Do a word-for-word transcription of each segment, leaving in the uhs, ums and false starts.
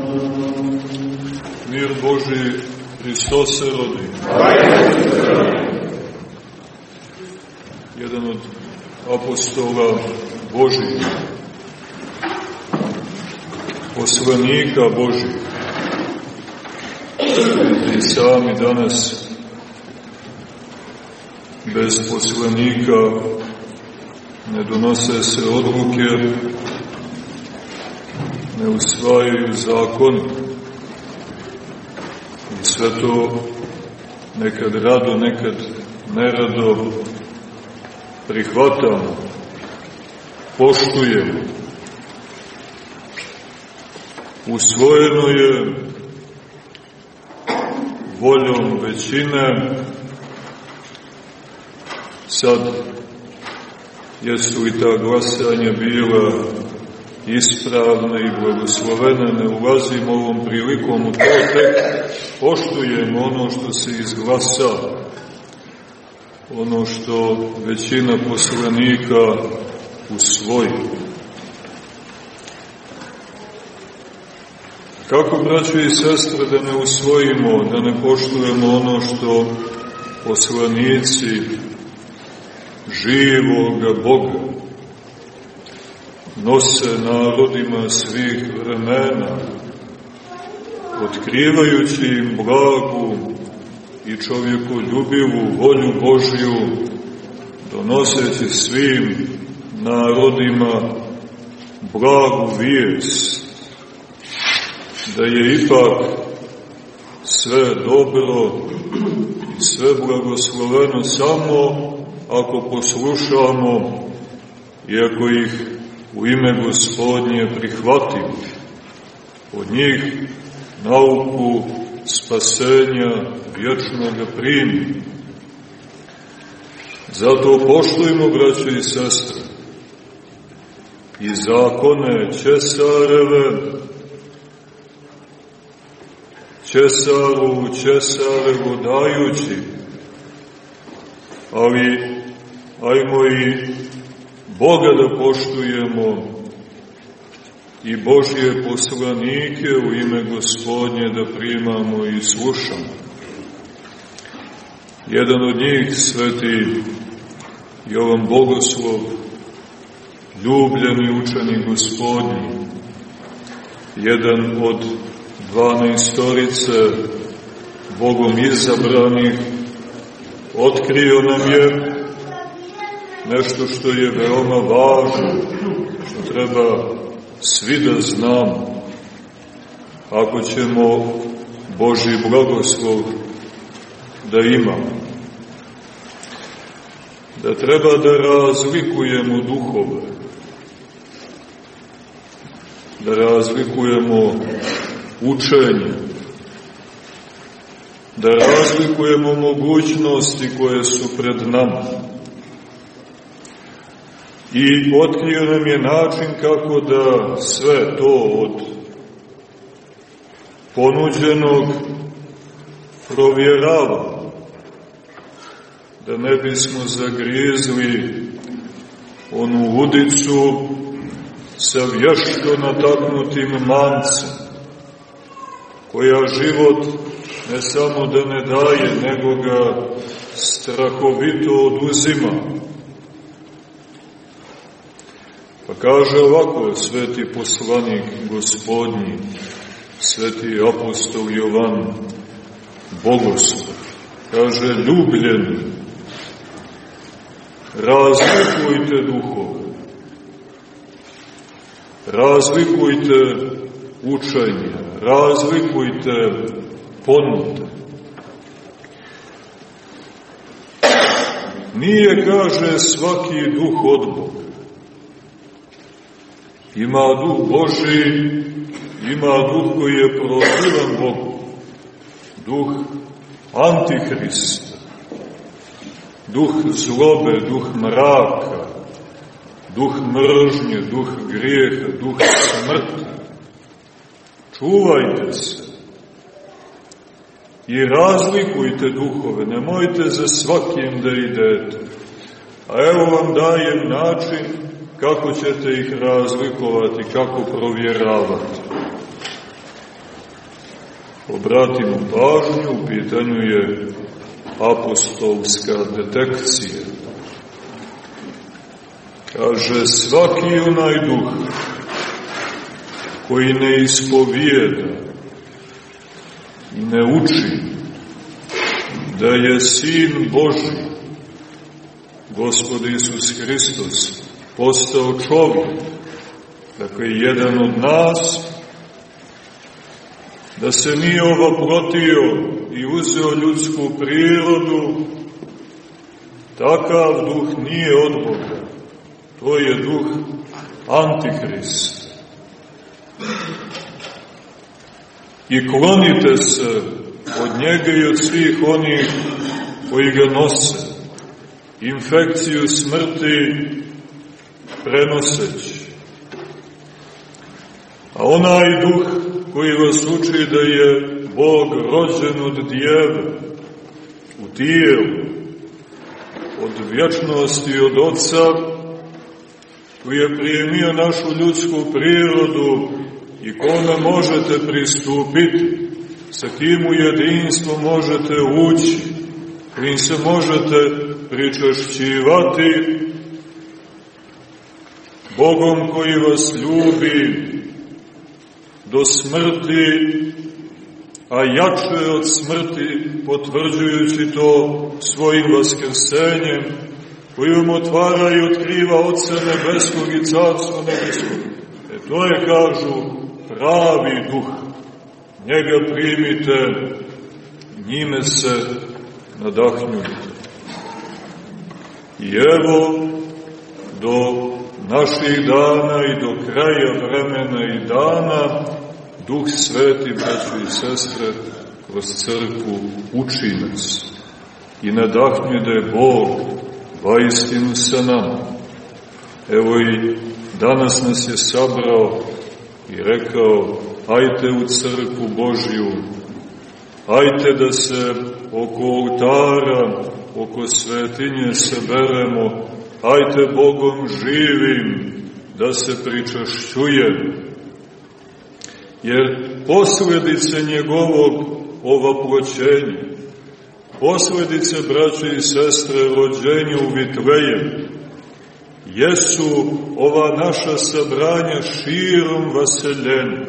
Mir Božji, Hristos se rodi. Jedan od apostola Božjih, poslanika Božjih, i sami danas bez poslanika ne donose se odluke, ne usvajaju zakon i sve to nekad rado, nekad nerado prihvatamo, poštujemo. Usvojeno je voljom većine. Sad, jesu li ta glasanja bila ispravna i blagoslovena, ne ulazimo ovom prilikom u to, tek poštujemo ono što se izglasa, ono što većina poslanika usvoji. Kako, braćo i sestre, da ne usvojimo, da ne poštujemo ono što poslanici živoga Boga nose narodima svih vremena, otkrivajući im blagu i čovjekoljubivu volju Božju, donoseći svim narodima blagu vijest, da je ipak sve dobro i sve blagosloveno samo ako poslušamo i ako ih u ime Gospodnje prihvatimo, od njih nauku spasenja vječnoga primimo. Zato poštujmo, braćo i sestre, i zakone Ćesareve, Ćesaru Ćesarevo dajući, ali ajmo i Boga da poštujemo i Božje poslanike u ime Gospodnje da primamo i slušamo. Jedan od njih, sveti Jovan Bogoslov, ljubljeni učenik Gospodnji, jedan od dvanaestorice Bogom izabranih, otkrio nam je nešto što je veoma važno, što treba svi da znamo, ako ćemo Božji blagoslov da imamo. Da treba da razlikujemo duhove, da razlikujemo učenje, da razlikujemo mogućnosti koje su pred nama. I otkrio nam je način kako da sve to od ponuđenog provjeravamo, da ne bismo zagrizli onu udicu sa vješto nataknutim mancem, koja život ne samo da ne daje, nego ga strahovito oduzima. Pa kaže ovako sveti poslanik Gospodnji, sveti apostol Jovan Bogoslov, kaže: ljubljeni, razlikujte duhove, razlikujte učenja, razlikujte ponude. Nije, kaže, svaki duh od Boga. Ima duh Božji, ima duh koji je protivan Bogu, duh Antihrista, duh zlobe, duh mraka, duh mržnje, duh grijeha, duh smrti. Čuvajte se i razlikujte duhove, nemojte za svakim da idete. A evo vam dajem način kako ćete ih razlikovati, kako provjeravati. obratimo pažnju, u pitanju je apostolska detekcija. Kaže, svaki onaj duh koji ne ispovijeda i ne uči da je Sin Božji, Gospod Isus Hristos, postao čovjek, dakle jedan od nas, da se nije ovaprotio i uzeo ljudsku prirodu, takav duh nije od Boga. To je duh Antihrist. I klonite se od njega i od svih onih koji ga nose, infekciju smrti prenoseći. A onaj duh koji vas uči da je Bog rođen od djeve, u tijelu, od vječnosti, od Otca, koji je primio našu ljudsku prirodu i kome možete pristupiti, sa kim u jedinstvo možete ući, kojim se možete pričašćivati, Bogom koji vas ljubi do smrti, a jače od smrti, potvrđujući to svojim vaskrsenjem, koji vam otvara i otkriva Otca nebeskog i Carstva nebeskog. E to je, kažu, pravi duh. Njega primite, njime se nadahnjujte. I evo, do naših dana i do kraja vremena i dana, Duh Sveti, braćo i sestre, kroz crkvu uči nas i nadahnjuje da je Bog vaistinu sa nama. Evo i danas nas je sabrao i rekao, ajte u crkvu Božju, ajte da se oko oltara, oko svetinje saberemo, ajte Bogom živim da se pričašćujemo. Jer posledice njegovog ovaploćenja, posledice, braće i sestre, rođenja u Vitlejem, jesu ova naša sabranja širom vaseljenja.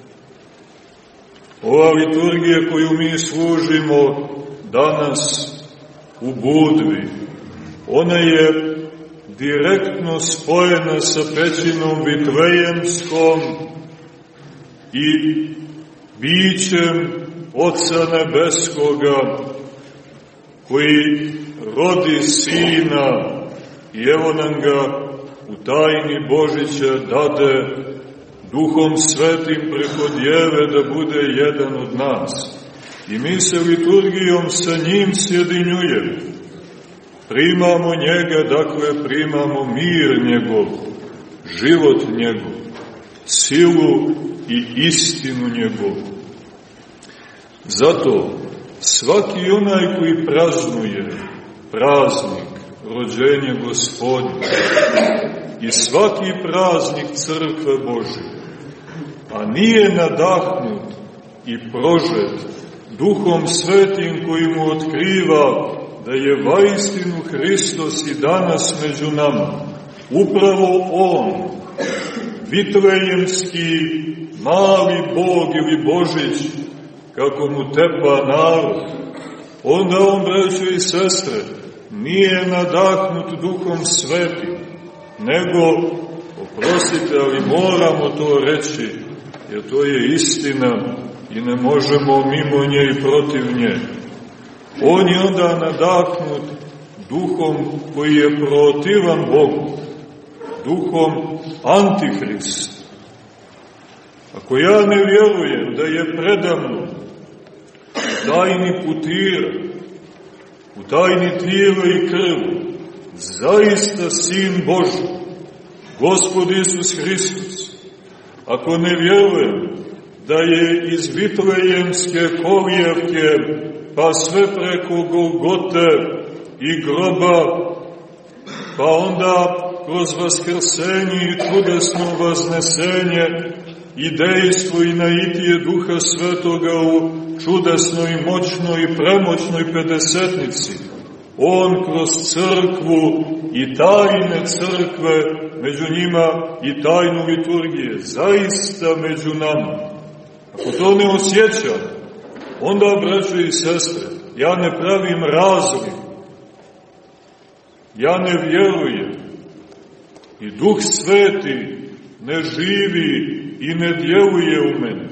Ova liturgija koju mi služimo danas u Budvi, ona je direktno spojena sa pećinom Vitlejemskom i bićem Oca Nebeskoga, koji rodi Sina i evo nam ga u tajni Božića dade Duhom Svetim preko Djeve da bude jedan od nas. I mi se liturgijom sa njim sjedinjujemo. Primamo njega, dakle primamo mir njegov, život njegov, silu i istinu njegovu. Zato svaki onaj koji praznuje praznik rođenja Gospodnje i svaki praznik Crkve Božje, a nije nadahnut i prožet Duhom Svetim koji mu otkriva da je vaistinu Hristos i danas među nama, upravo On, Vitlejemski mali Bog ili Božić, kako mu tepa narod, onda on, braćo i sestre, nije nadahnut Duhom Svetim, nego, oprostite, ali moramo to reći, jer to je istina i ne možemo mimo nje i protiv nje. On je onda nadahnut duhom koji je protivan Bogu, duhom Antihrista. Ako ja ne vjerujem da je predamno u tajni putira, u tajni tijela i krvi, zaista Sin Božji, Gospod Isus Hristos, ako ne vjerujem da je iz Vitlejemske kolijevke pa sve preko Golgote i groba, pa onda kroz vaskrsenje i čudesno vaznesenje i dejstvo i naitije Duha Svetoga u čudesnoj, moćnoj i premoćnoj pedesetnici. On kroz crkvu i tajne crkve, među njima i tajnu liturgije, zaista među nama. Ako to ne osjećam, onda, braćo i sestre, ja ne pravim razlik, ja ne vjerujem i Duh Sveti ne živi i ne djeluje u mene.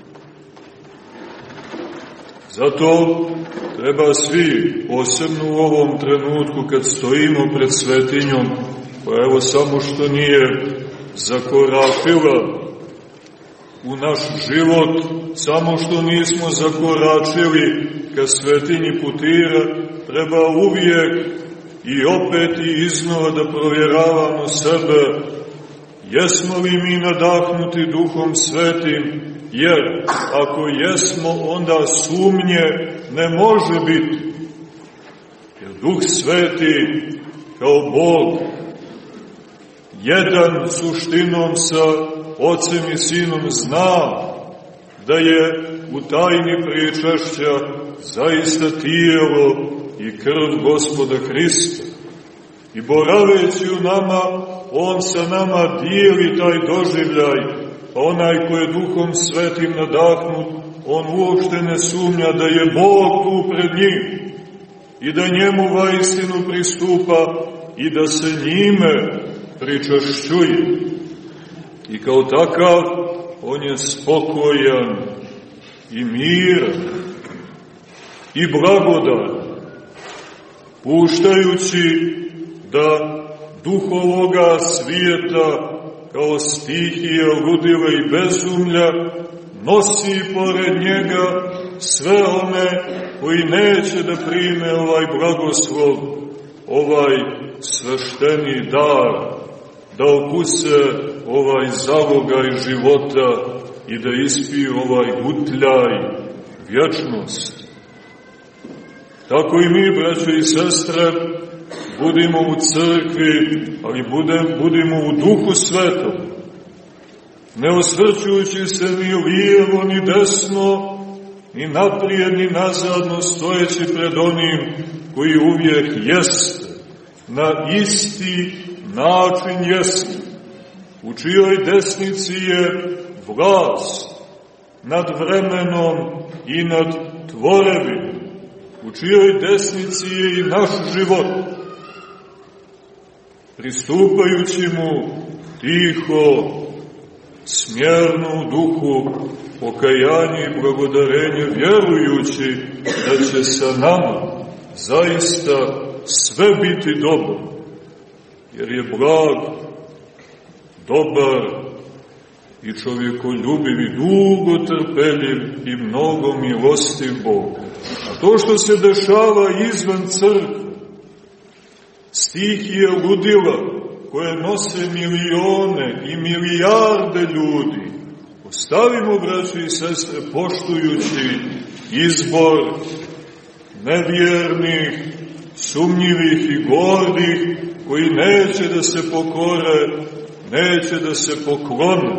Zato treba svi, posebno u ovom trenutku kad stojimo pred svetinjom, koja evo samo što nije zakoračila u naš život, samo što nismo zakoračili ka svetinji putira, treba uvijek i opet i iznova da provjeravamo sebe, jesmo li mi nadahnuti Duhom Svetim, jer ako jesmo, onda sumnje ne može biti. Jer Duh Sveti kao Bog, jedan suštinom sa Ocem i Sinom, zna da je u tajni pričašća zaista tijelo i krv Gospoda Hrista. I boraveći u nama, On sa nama dijeli taj doživljaj, a onaj ko je Duhom Svetim nadahnut, on uopšte ne sumnja da je Bog tu pred njim i da njemu vaistinu pristupa i da se njime pričašćuje. I kao takav, on je spokojan i miran i blagodan, puštajući da duh ovoga svijeta kao stihija ludila i bezumlja nosi pored njega sve one koji neće da prime ovaj blagoslov, ovaj svešteni dar, da okuse ovaj zalogaj života i da ispiju ovaj gutljaj vječnosti. Tako i mi, braćo i sestre, budimo u crkvi, ali budem, budimo u Duhu Svetom, ne osvrćujući se ni lijevo, ni desno, ni naprijed, ni nazadno, stojeći pred onim koji uvijek jeste, na isti način jeste, u čijoj desnici je vlast nad vremenom i nad tvorevim, u čijoj desnici je i naš život. Pristupajući mu tiho, smjerno u duhu, pokajanje i blagodarenje, vjerujući da će sa nama zaista sve biti dobro, jer je blag, dobar i čovjekoljubiv i dugo trpeljiv i mnogo milostiv Bog. A to što se dešava izvan crkve, stihije ludila koje nose milione i milijarde ljudi, ostavimo, braći i sestre, poštujući izbor nevjernih, sumnjivih i gordih, koji neće da se pokore, neće da se poklone,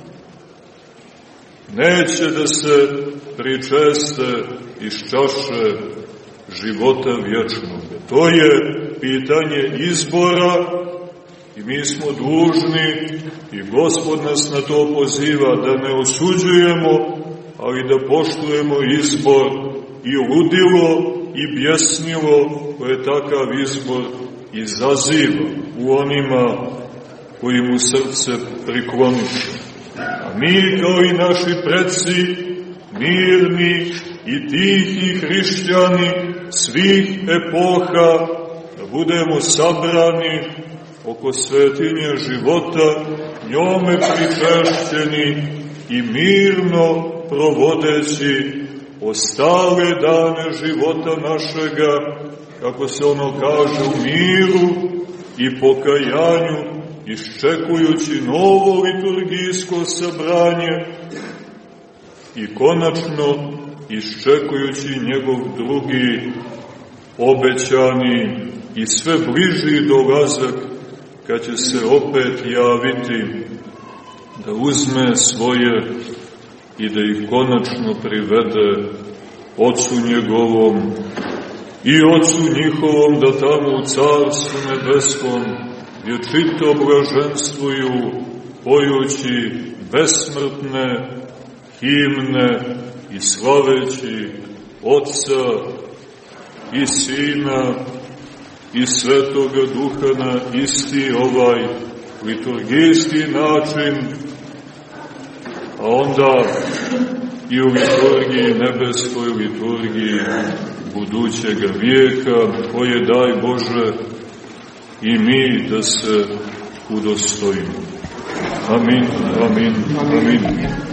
neće da se pričeste iz čaše života vječnog. To je pitanje izbora i mi smo dužni i Gospod nas na to poziva da ne osuđujemo, ali da poštujemo izbor i ludilo i bjesnilo koje takav izbor izaziva u onima koji mu srce prikloniše. A mi kao i naši preci, mirni i tihi hrišćani svih epoha, da budemo sabrani oko svetinje života, njome pričešćeni i mirno provodeći ostale dane života našega, kako se ono kaže, u miru i pokajanju, iščekujući novo liturgijsko sabranje i konačno iščekujući njegov drugi obećani i sve bliži dolazak, kad će se opet javiti da uzme svoje i da ih konačno privede Ocu njegovom i Ocu njihovom, da tamo u Carstvu nebeskom vječito blaženstvuju, pojući besmrtne himne i slaveći Otca i Sina i Svetoga Duha na isti ovaj liturgijski način, a onda i u liturgiji, nebeskoj liturgiji budućega vijeka, koje, daj Bože, i mi da se udostojimo. Amin, amin, amin.